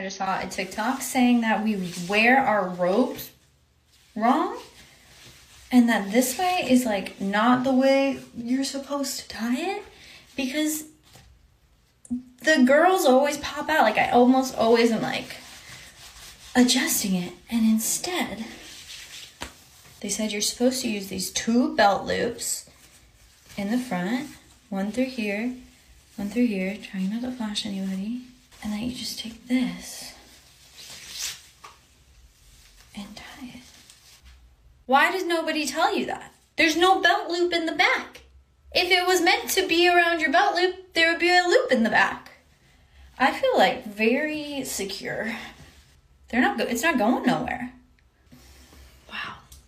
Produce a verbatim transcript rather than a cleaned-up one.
I just saw a TikTok saying that we wear our robes wrong and that this way is like not the way you're supposed to tie it, because the girls always pop out. Like I almost always am like adjusting it, and instead they said you're supposed to use these two belt loops in the front, one through here, one through here, trying not to flash anybody. And then you just take this and tie it. Why does nobody tell you that? There's no belt loop in the back. If it was meant to be around your belt loop, there would be a loop in the back. I feel like very secure. They're not go- it's not going nowhere.